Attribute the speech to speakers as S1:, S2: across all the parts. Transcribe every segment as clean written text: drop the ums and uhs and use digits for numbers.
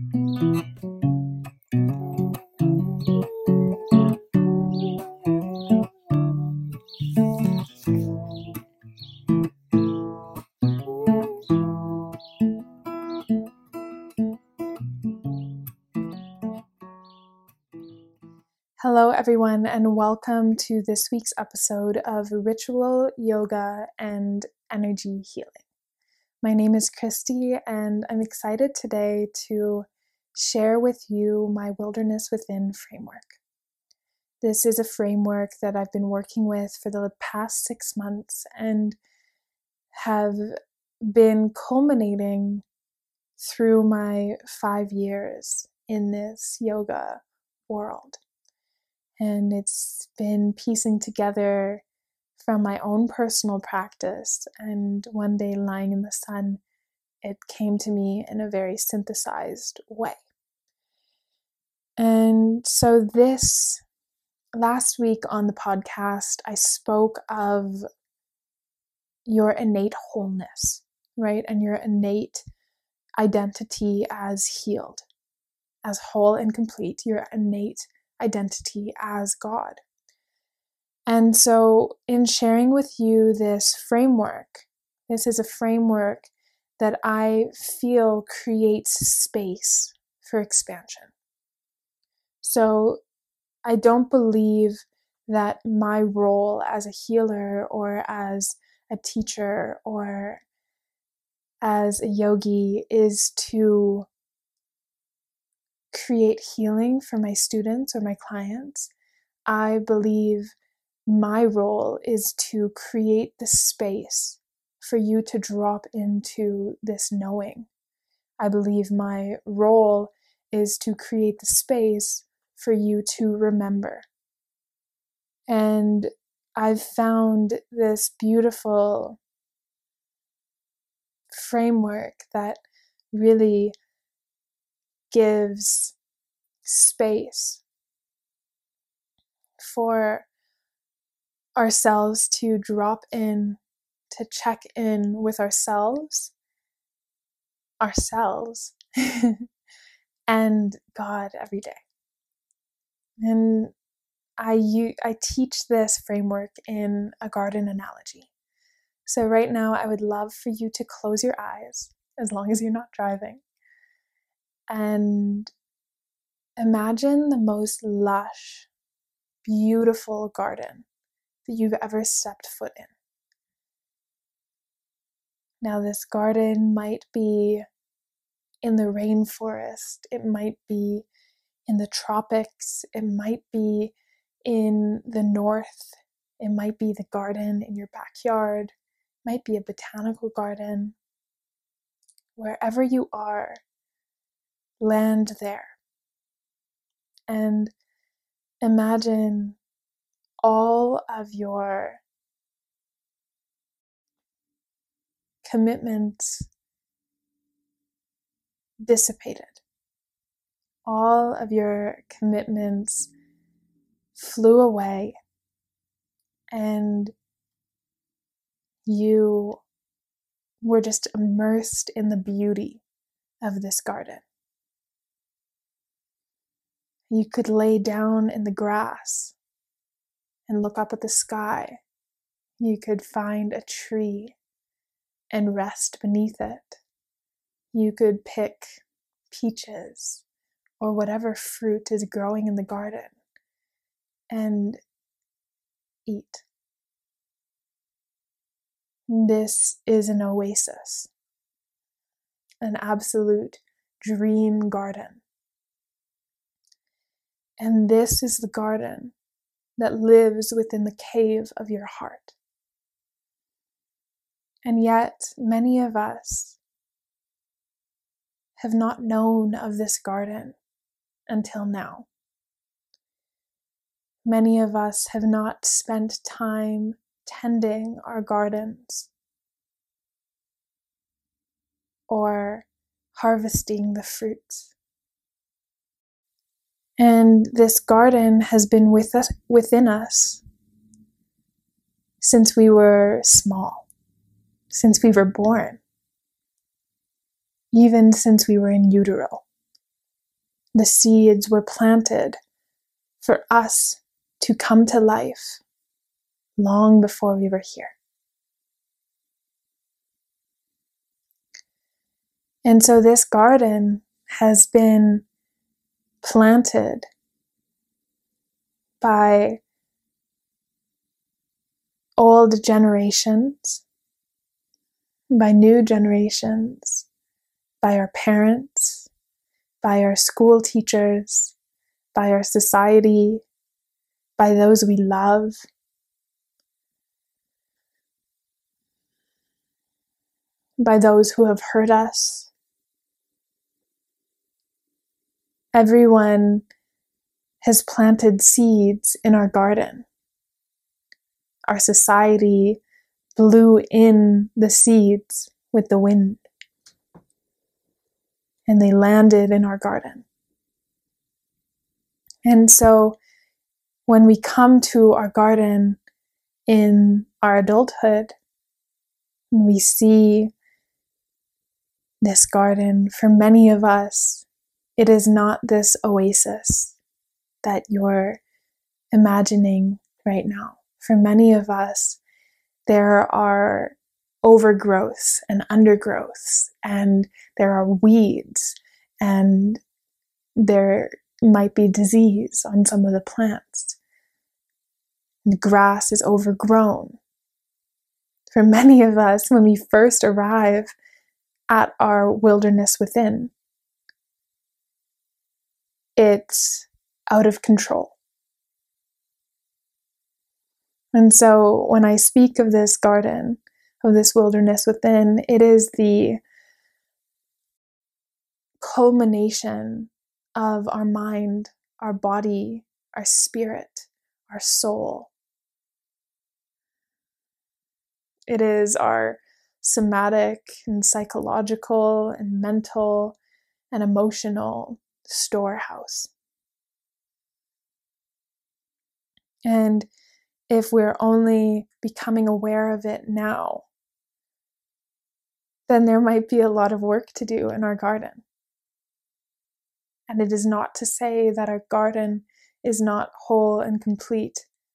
S1: Hello, everyone, and welcome to this week's episode of Ritual Yoga and Energy Healing. My name is Christy, and I'm excited today to share with you my Wilderness Within framework. This is a framework that I've been working with for the past 6 months and have been culminating through my 5 years in this yoga world. And it's been piecing together from my own personal practice. And one day, lying in the sun, it came to me in a very synthesized way. And so this last week on the podcast, I spoke of your innate wholeness, right? And your innate identity as healed, as whole and complete, your innate identity as God. And so in sharing with you this framework, this is a framework that I feel creates space for expansion. So I don't believe that my role as a healer or as a teacher or as a yogi is to create healing for my students or my clients. I believe my role is to create the space for you to drop into this knowing. I believe my role is to create the space for you to remember. And I've found this beautiful framework that really gives space for ourselves to drop in, to check in with ourselves, and God every day. And I teach this framework in a garden analogy. So right now, I would love for you to close your eyes, as long as you're not driving, and imagine the most lush, beautiful garden that you've ever stepped foot in. Now, this garden might be in the rainforest, it might be in the tropics, it might be in the north, it might be the garden in your backyard, it might be a botanical garden. Wherever you are, land there. And imagine all of your commitments dissipated. All of your commitments flew away, and you were just immersed in the beauty of this garden. You could lay down in the grass and look up at the sky. You could find a tree and rest beneath it. You could pick peaches or whatever fruit is growing in the garden and eat. This is an oasis, an absolute dream garden. And this is the garden that lives within the cave of your heart. And yet, many of us have not known of this garden until now. Many of us have not spent time tending our gardens or harvesting the fruits. And this garden has been within us since we were small, since we were born, even since we were in utero. the seeds were planted for us to come to life long before we were here. And so this garden has been planted by old generations, by new generations, by our parents, by our school teachers, by our society, by those we love. By those who have hurt us. Everyone has planted seeds in our garden. Our society blew in the seeds with the wind, and they landed in our garden. And so when we come to our garden in our adulthood, we see this garden, for many of us, it is not this oasis that you're imagining right now. For many of us, there are overgrowths and undergrowths, and there are weeds, and there might be disease on some of the plants. The grass is overgrown. For many of us, when we first arrive at our wilderness within, it's out of control. And so when I speak of this garden, of this wilderness within, it is the culmination of our mind, our body, our spirit, our soul. It is our somatic and psychological and mental and emotional storehouse. And if we're only becoming aware of it now, then there might be a lot of work to do in our garden. And it is not to say that our garden is not whole and complete,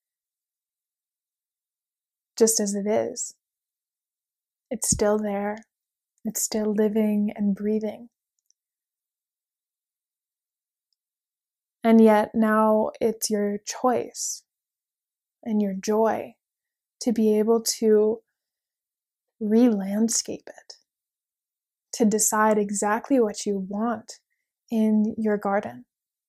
S1: just as it is. It's still there. It's still living and breathing. And yet now it's your choice and your joy to be able to re-landscape it, to decide exactly what you want in your garden.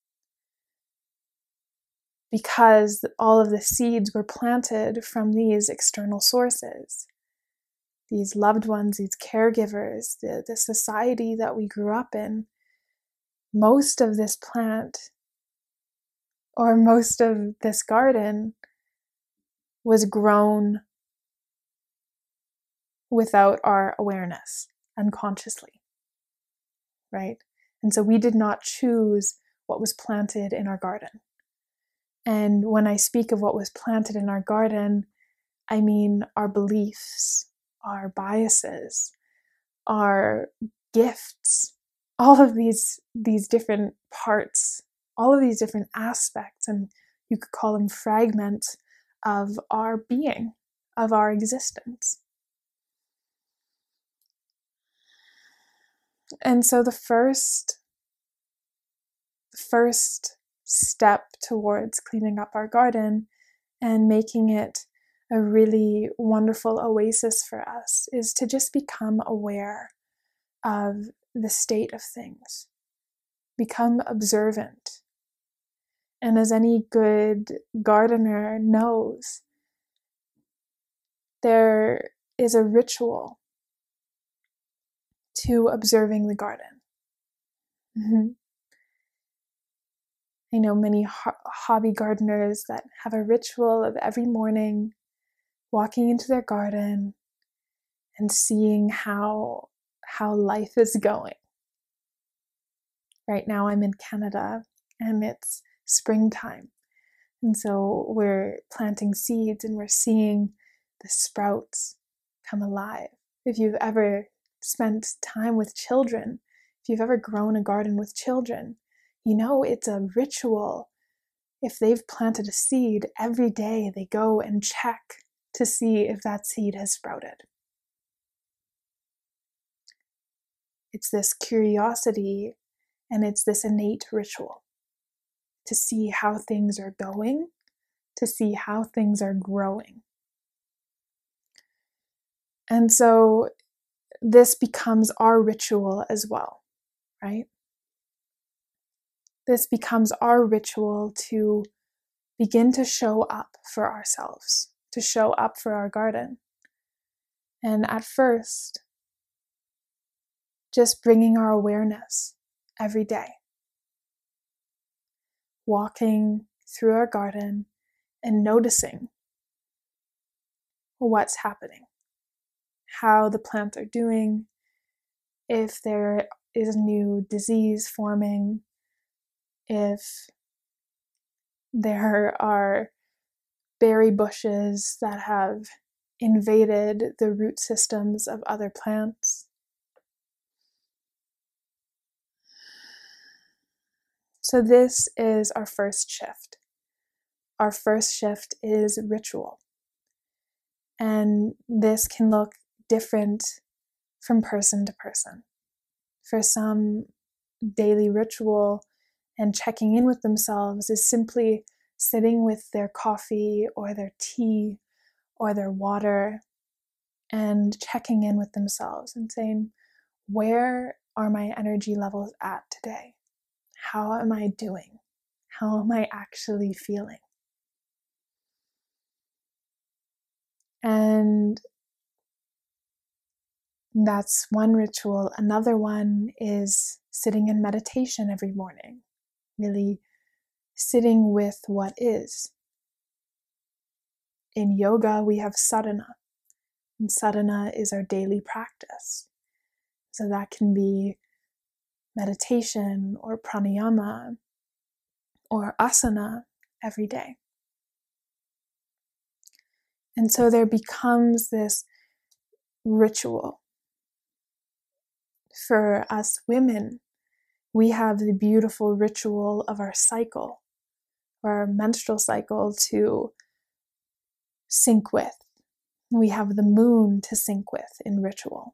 S1: Because all of the seeds were planted from these external sources, these loved ones, these caregivers, the society that we grew up in. Most of this plant, or most of this garden, was grown without our awareness, unconsciously, right? And so we did not choose what was planted in our garden. And when I speak of what was planted in our garden, I mean our beliefs, our biases, our gifts, all of these different parts, all of these different aspects, and you could call them fragments of our being, of our existence. And so the first step towards cleaning up our garden and making it a really wonderful oasis for us is to just become aware of the state of things. Become observant. And as any good gardener knows, there is a ritual to observing the garden. Mm-hmm. I know many hobby gardeners that have a ritual of every morning walking into their garden and seeing how life is going. Right now I'm in Canada and it's springtime. And so we're planting seeds and we're seeing the sprouts come alive. If you've ever spent time with children, if you've ever grown a garden with children, it's a ritual. If they've planted a seed, every day they go and check to see if that seed has sprouted. It's this curiosity and it's this innate ritual to see how things are going, to see how things are growing. And so this becomes our ritual as well, right? This becomes our ritual to begin to show up for ourselves, to show up for our garden. And at first, just bringing our awareness every day, walking through our garden and noticing what's happening, how the plants are doing, if there is new disease forming, if there are berry bushes that have invaded the root systems of other plants. So this is our first shift. Our first shift is ritual. And this can look different from person to person. For some, daily ritual and checking in with themselves is simply sitting with their coffee or their tea or their water and checking in with themselves and saying, where are my energy levels at today? How am I doing? How am I actually feeling? And that's one ritual. Another one is sitting in meditation every morning, really sitting with what is. In yoga, we have sadhana, and sadhana is our daily practice. So that can be meditation or pranayama or asana every day. And so there becomes this ritual. For us women, we have the beautiful ritual of our cycle, or our menstrual cycle to sync with. We have the moon to sync with in ritual.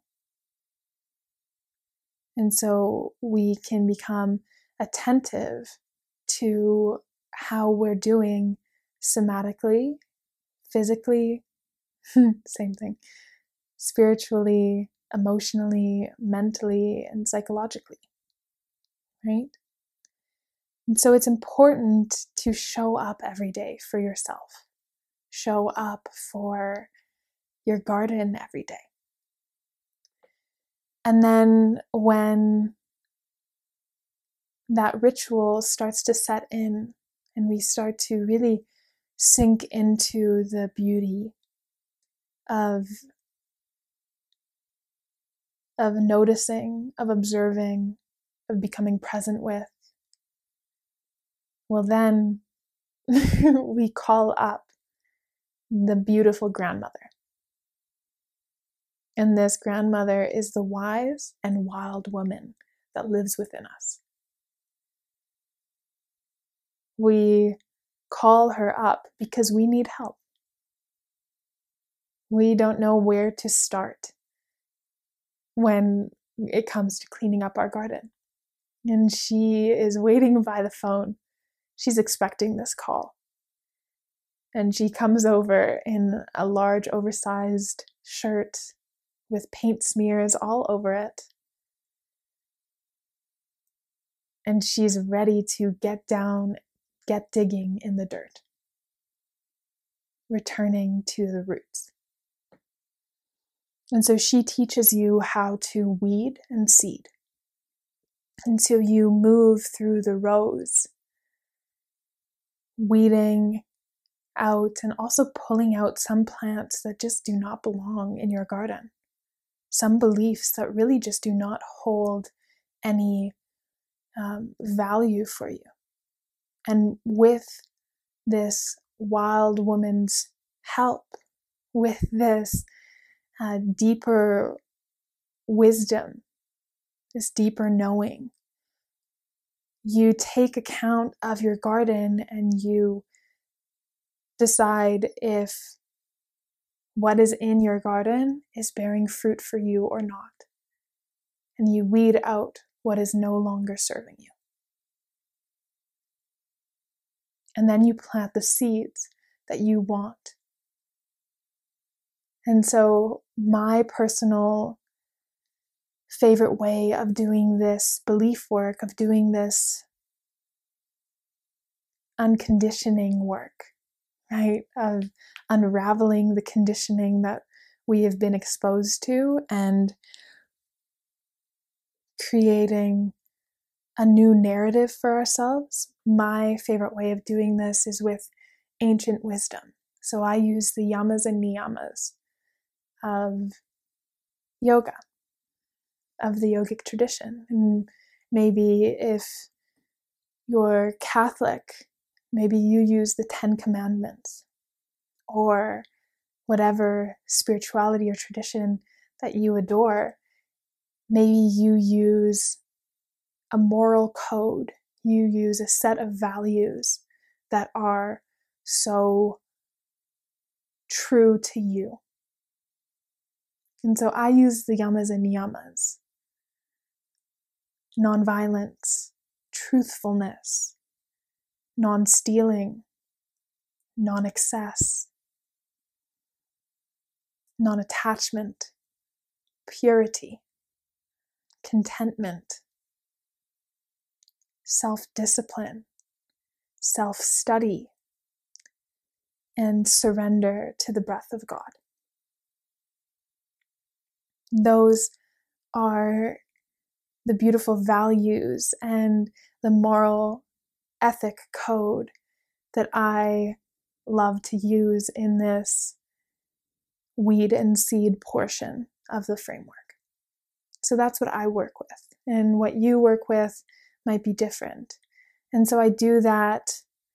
S1: And so we can become attentive to how we're doing somatically, physically, same thing, spiritually, emotionally, mentally, and psychologically, right? And so it's important to show up every day for yourself. Show up for your garden every day. And then when that ritual starts to set in and we start to really sink into the beauty of noticing, of observing, of becoming present with, well, then we call up the beautiful grandmother. And this grandmother is the wise and wild woman that lives within us. We call her up because we need help. We don't know where to start when it comes to cleaning up our garden. And she is waiting by the phone. She's expecting this call. And she comes over in a large, oversized shirt with paint smears all over it. And she's ready to get down, get digging in the dirt, returning to the roots. And so she teaches you how to weed and seed. And so you move through the rows, weeding out and also pulling out some plants that just do not belong in your garden. Some beliefs that really just do not hold any value for you. And with this wild woman's help, with this deeper wisdom, this deeper knowing, you take account of your garden and you decide if what is in your garden is bearing fruit for you or not. And you weed out what is no longer serving you. And then you plant the seeds that you want. And so my personal favorite way of doing this belief work, of doing this unconditioning work, right? Of unraveling the conditioning that we have been exposed to and creating a new narrative for ourselves. My favorite way of doing this is with ancient wisdom. So I use the yamas and niyamas of yoga, of the yogic tradition. And maybe if you're Catholic, maybe you use the 10 Commandments or whatever spirituality or tradition that you adore. Maybe you use a moral code. You use a set of values that are so true to you. And so I use the yamas and niyamas. Nonviolence, truthfulness, non-stealing, non-excess, non-attachment, purity, contentment, self-discipline, self-study, and surrender to the breath of God. Those are the beautiful values and the moral ethic code that I love to use in this weed and seed portion of the framework. So that's what I work with. And what you work with might be different. And so I do that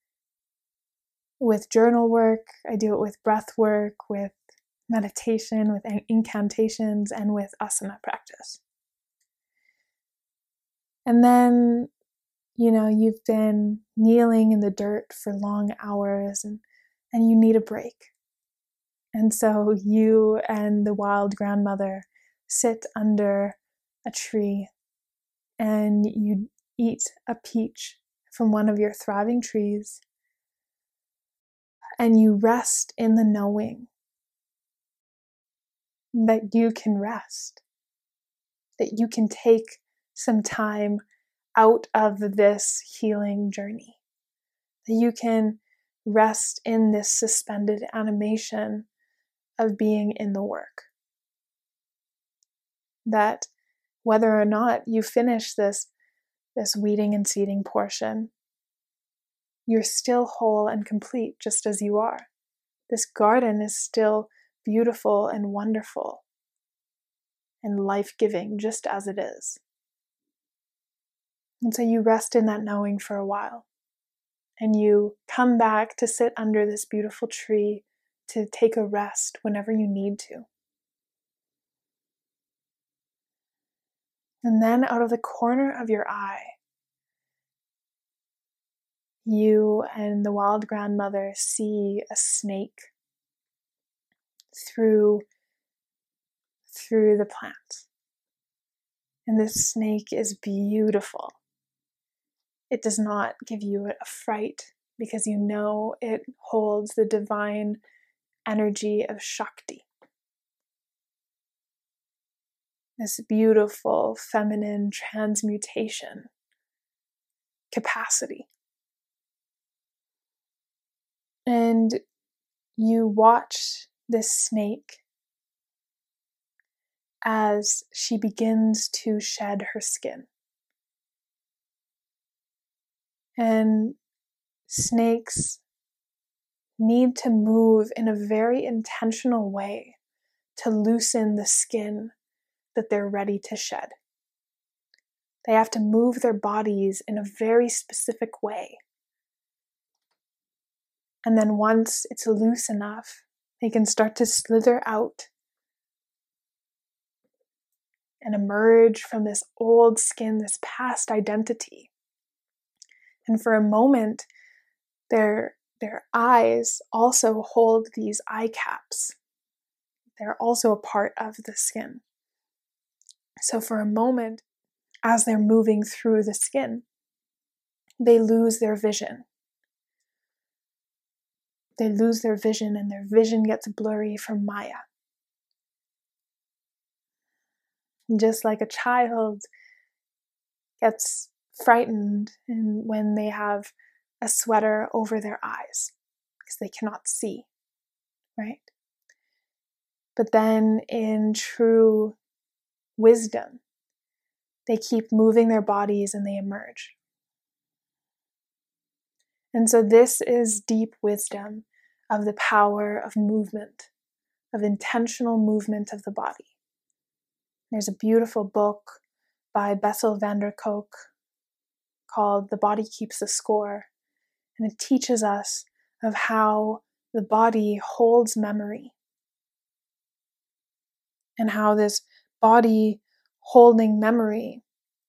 S1: with journal work, I do it with breath work, with meditation, with incantations, and with asana practice. And then, you've been kneeling in the dirt for long hours and you need a break. And so you and the wild grandmother sit under a tree and you eat a peach from one of your thriving trees, and you rest in the knowing that you can rest, that you can take some time out of this healing journey, that you can rest in this suspended animation of being in the work. That whether or not you finish this weeding and seeding portion, you're still whole and complete just as you are. This garden is still beautiful and wonderful and life-giving just as it is. And so you rest in that knowing for a while. And you come back to sit under this beautiful tree to take a rest whenever you need to. And then out of the corner of your eye, you and the wild grandmother see a snake through the plant. And this snake is beautiful. It does not give you a fright because you know it holds the divine energy of Shakti. This beautiful feminine transmutation capacity. And you watch this snake as she begins to shed her skin. And snakes need to move in a very intentional way to loosen the skin that they're ready to shed. They have to move their bodies in a very specific way. And then once it's loose enough, they can start to slither out and emerge from this old skin, this past identity, And for a moment, their eyes also hold these eye caps. They're also a part of the skin. So for a moment, as they're moving through the skin, they lose their vision. They lose their vision, and their vision gets blurry from Maya. Just like a child gets frightened when they have a sweater over their eyes because they cannot see, right? But then in true wisdom, they keep moving their bodies and they emerge. And so this is deep wisdom of the power of movement, of intentional movement of the body. There's a beautiful book by Bessel van der Kolk called The Body Keeps the Score, and it teaches us of how the body holds memory and how this body holding memory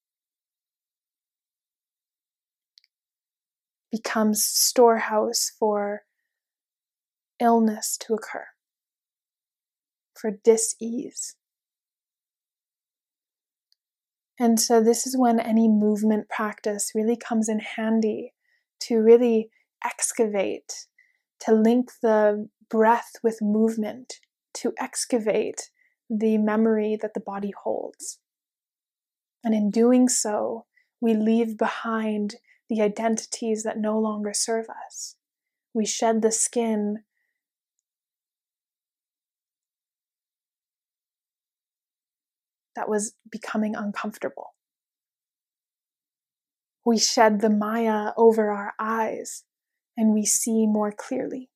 S1: becomes storehouse for illness to occur, for dis-ease. And so this is when any movement practice really comes in handy to really excavate, to link the breath with movement, to excavate the memory that the body holds. And in doing so, we leave behind the identities that no longer serve us. We shed the skin that was becoming uncomfortable. We shed the Maya over our eyes, and we see more clearly.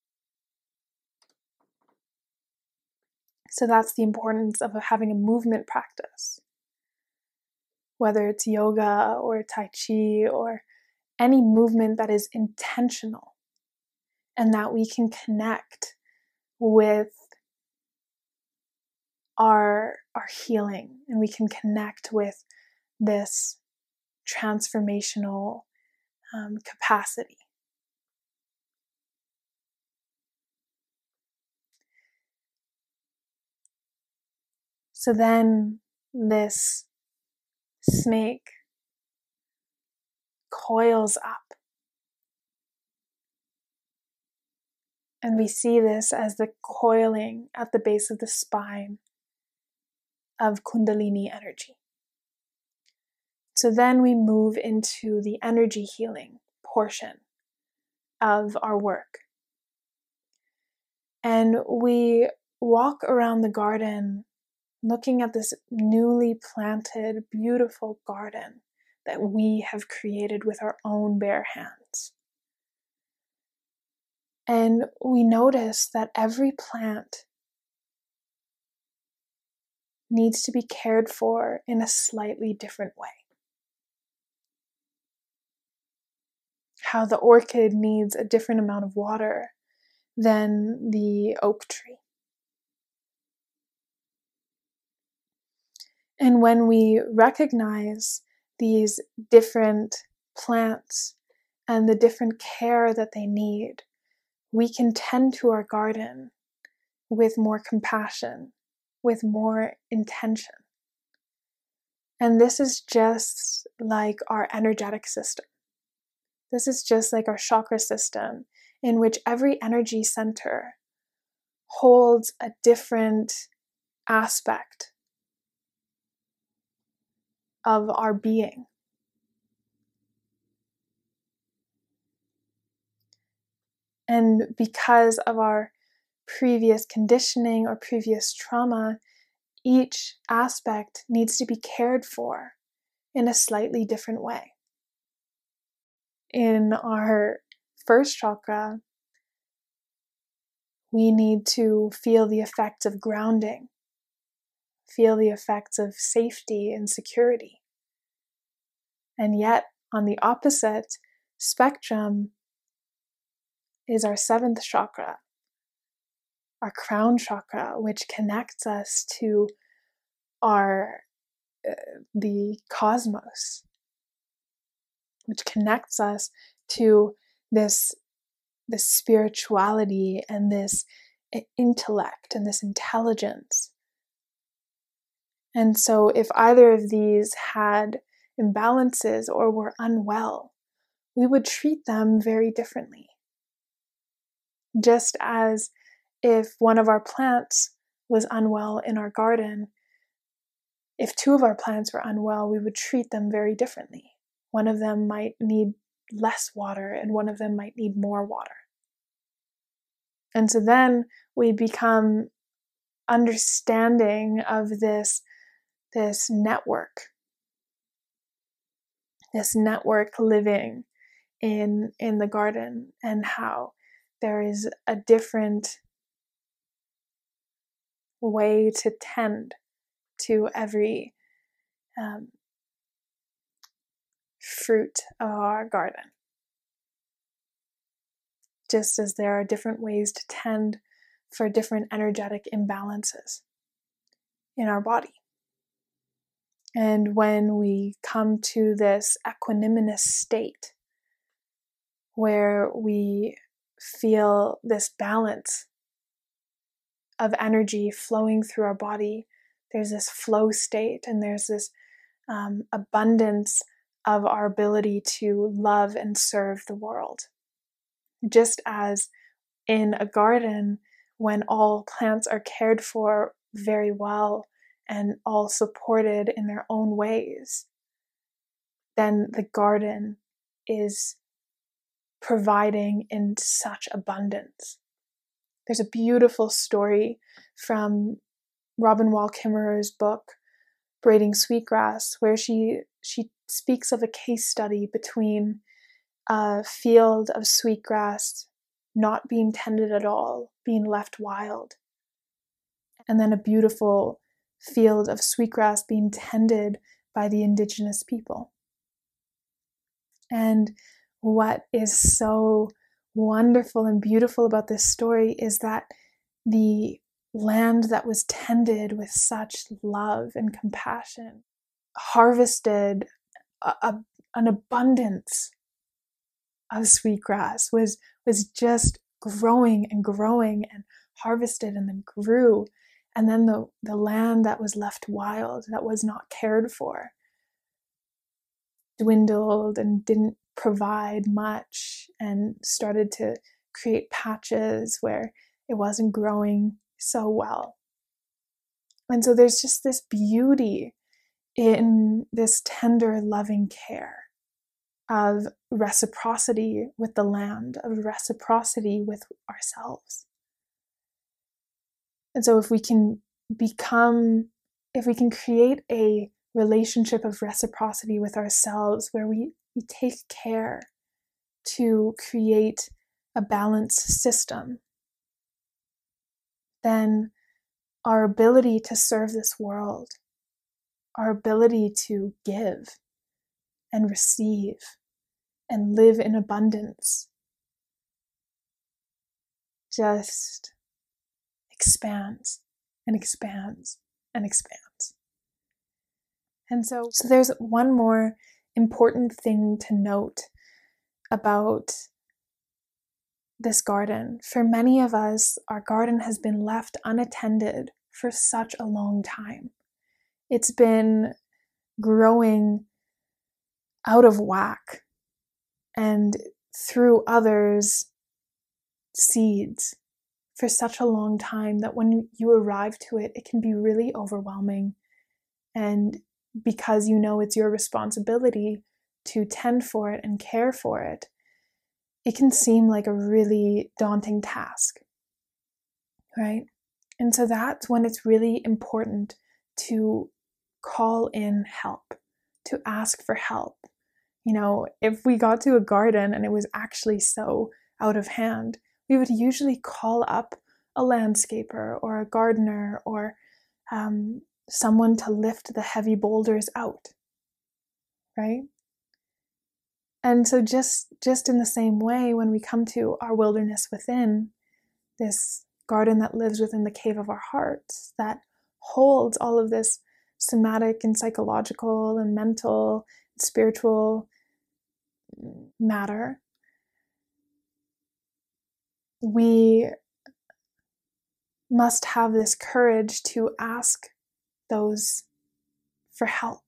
S1: So that's the importance of having a movement practice. Whether it's yoga or Tai Chi or any movement that is intentional, and that we can connect with our healing, and we can connect with this transformational capacity. So then this snake coils up, and we see this as the coiling at the base of the spine of Kundalini energy. So then we move into the energy healing portion of our work. And we walk around the garden looking at this newly planted, beautiful garden that we have created with our own bare hands. And we notice that every plant needs to be cared for in a slightly different way. How the orchid needs a different amount of water than the oak tree. And when we recognize these different plants and the different care that they need, we can tend to our garden with more compassion, with more intention. And this is just like our energetic system. This is just like our chakra system, in which every energy center holds a different aspect of our being. And because of our previous conditioning or previous trauma, each aspect needs to be cared for in a slightly different way. In our first chakra, we need to feel the effects of grounding, feel the effects of safety and security. And yet, on the opposite spectrum is our seventh chakra, our crown chakra, which connects us to the cosmos. which connects us to this spirituality and this intellect and this intelligence. And so if either of these had imbalances or were unwell, we would treat them very differently. Just as if one of our plants was unwell in our garden, if two of our plants were unwell, we would treat them very differently. One of them might need less water and one of them might need more water. And so then we become understanding of this network living in the garden, and how there is a different way to tend to every fruit of our garden. Just as there are different ways to tend for different energetic imbalances in our body. And when we come to this equanimous state, where we feel this balance of energy flowing through our body, there's this flow state, and there's this abundance of our ability to love and serve the world. Just as in a garden, when all plants are cared for very well and all supported in their own ways, then the garden is providing in such abundance. There's a beautiful story from Robin Wall Kimmerer's book, Braiding Sweetgrass, where she speaks of a case study between a field of sweetgrass not being tended at all, being left wild, and then a beautiful field of sweetgrass being tended by the indigenous people. And what is so wonderful and beautiful about this story is that the land that was tended with such love and compassion harvested an abundance of sweetgrass, was just growing and growing and harvested and then grew. And then the land that was left wild, that was not cared for, dwindled and didn't provide much and started to create patches where it wasn't growing so well. And so there's just this beauty in this tender, loving care of reciprocity with the land, of reciprocity with ourselves. And so if we can create a relationship of reciprocity with ourselves, where we take care to create a balanced system, then our ability to serve this world, our ability to give and receive and live in abundance just expands and expands and expands. And so there's one more important thing to note about this garden. For many of us, our garden has been left unattended for such a long time. It's been growing out of whack and through others' seeds for such a long time that when you arrive to it, it can be really overwhelming. And because you know it's your responsibility to tend for it and care for it, it can seem like a really daunting task, right? And so that's when it's really important to call in help, to ask for help. You know, if we got to a garden and it was actually so out of hand, we would usually call up a landscaper or a gardener or someone to lift the heavy boulders out, right? And so just in the same way, when we come to our wilderness within, this garden that lives within the cave of our hearts, that holds all of this somatic and psychological and mental, spiritual matter, we must have this courage to ask those for help.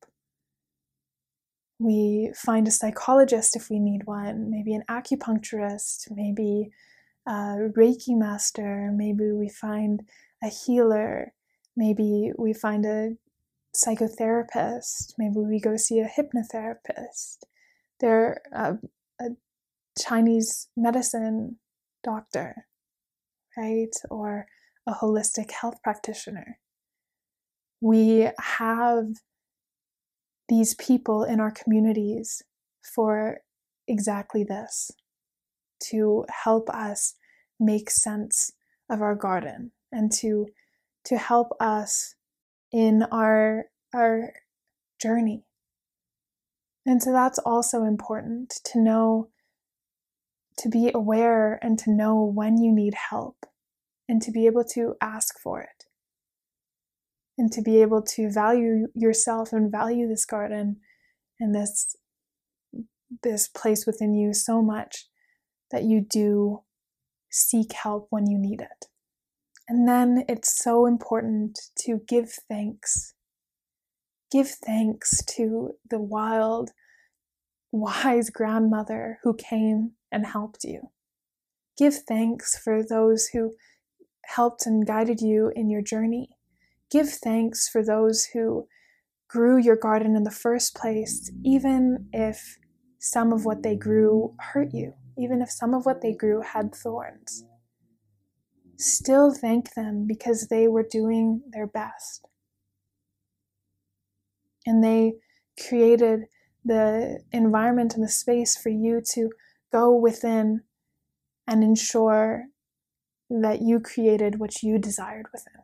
S1: We find a psychologist if we need one, maybe an acupuncturist, maybe a Reiki master, maybe we find a healer, maybe we find a psychotherapist, maybe we go see a hypnotherapist. They're a Chinese medicine doctor, right? Or a holistic health practitioner. We have these people in our communities for exactly this, to help us make sense of our garden and to help us in our journey. And so that's also important to know, to be aware and to know when you need help and to be able to ask for it and to be able to value yourself and value this garden and this place within you so much that you do seek help when you need it. And then it's so important to give thanks. Give thanks to the wild, wise grandmother who came and helped you. Give thanks for those who helped and guided you in your journey. Give thanks for those who grew your garden in the first place, even if some of what they grew hurt you, even if some of what they grew had thorns. Still thank them because they were doing their best. And they created the environment and the space for you to go within and ensure that you created what you desired within.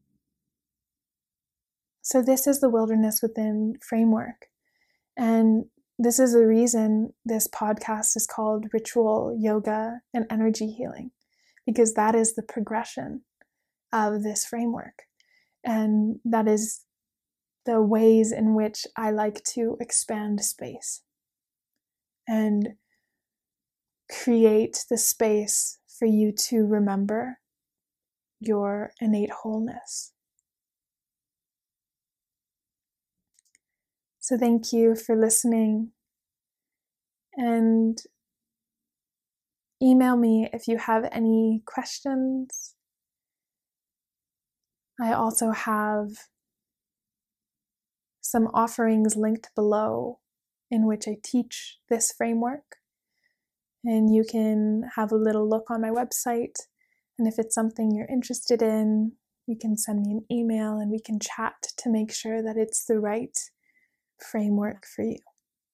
S1: So this is the Wilderness Within framework. And this is the reason this podcast is called Ritual Yoga and Energy Healing, because that is the progression of this framework. And that is the ways in which I like to expand space and create the space for you to remember your innate wholeness. So thank you for listening, and email me if you have any questions. I also have some offerings linked below in which I teach this framework, and you can have a little look on my website, and if it's something you're interested in, you can send me an email and we can chat to make sure that it's the right framework for you.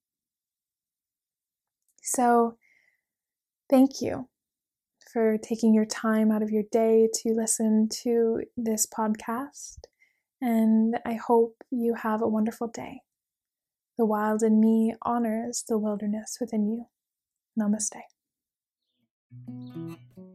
S1: So thank you for taking your time out of your day to listen to this podcast, and I hope you have a wonderful day. The wild in me honors the wilderness within you. Namaste.